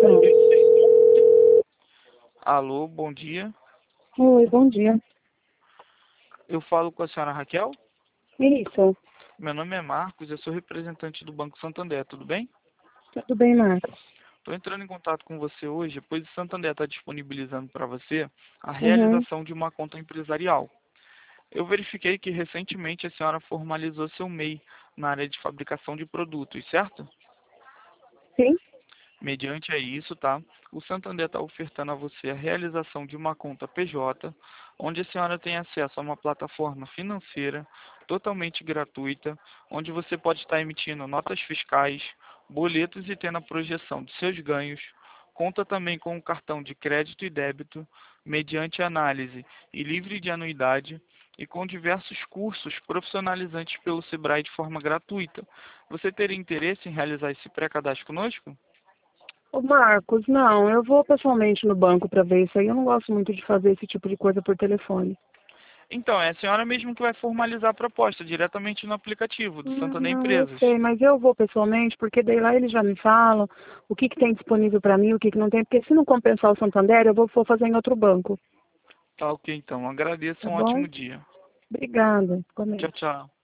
Pronto. Alô, bom dia. Oi, bom dia. Eu falo com a senhora Raquel. Isso. Meu nome é Marcos, eu sou representante do Banco Santander, tudo bem? Tudo bem, Marcos? Estou entrando em contato com você hoje, pois o Santander está disponibilizando para você a Uhum. realização de uma conta empresarial. Eu verifiquei que recentemente a senhora formalizou seu MEI na área de fabricação de produtos, certo? Sim? Mediante a isso, tá? O Santander está ofertando a você a realização de uma conta PJ, onde a senhora tem acesso a uma plataforma financeira totalmente gratuita, onde você pode estar emitindo notas fiscais, boletos e tendo a projeção de seus ganhos. Conta também com um cartão de crédito e débito, mediante análise e livre de anuidade, e com diversos cursos profissionalizantes pelo Sebrae de forma gratuita. Você teria interesse em realizar esse pré-cadastro conosco? Ô, Marcos, não, eu vou pessoalmente no banco para ver isso aí. Eu não gosto muito de fazer esse tipo de coisa por telefone. Então, é a senhora mesmo que vai formalizar a proposta diretamente no aplicativo do Santander Não, eu Empresas. sei, mas eu vou pessoalmente, porque daí lá eles já me falam o que tem disponível para mim, o que não tem, porque se não compensar o Santander, eu vou fazer em outro banco, Tá ok, então. Agradeço, tá um bom? ótimo dia. Obrigada. Tchau, Comente. tchau.